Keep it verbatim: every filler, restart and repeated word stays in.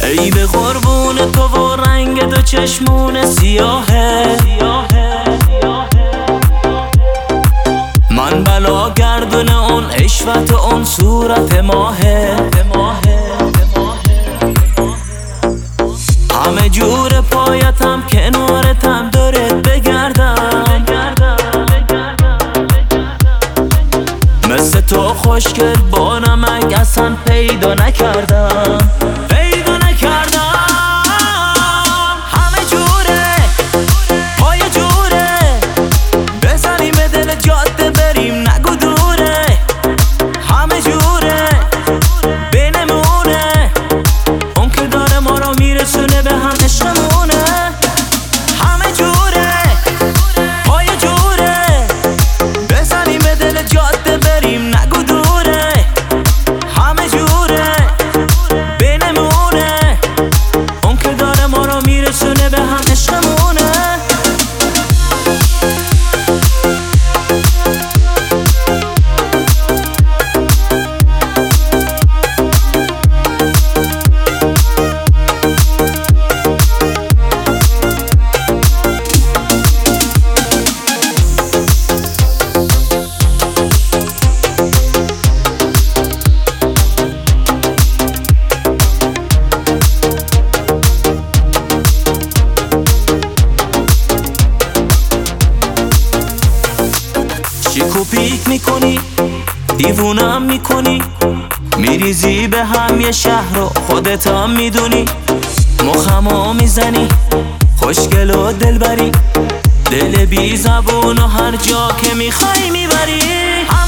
ای به قربون تو و رنگ دو چشمون سیاهه. من بلا گردون اون عشوت و اون صورت ماهه. همه جور پایتم کنارتم دارت بگردم، مثل تو خوشگل با نمک اصلا پیدا نکردم پیدا نکردم. همه جوره پای جوره، بزنیم به دل جاده بریم نگو دوره. همه جوره بینمونه، اون که داره ما رو میرسونه به هم عشقمونه. همه جوره پای جوره، بزنیم به دل جاده بریم نگو دوره. همه جوره بینمونه، اون که داره ما رو میرسونه به هم عشقمونه. شیک و پیک میکنی دیوونم میکنی، میریزی به هم یه شهر رو خودت هم میدونی. مخمو میزنی خوشگل و دلبری، دل بی زبون و هر جا که میخوای میبری.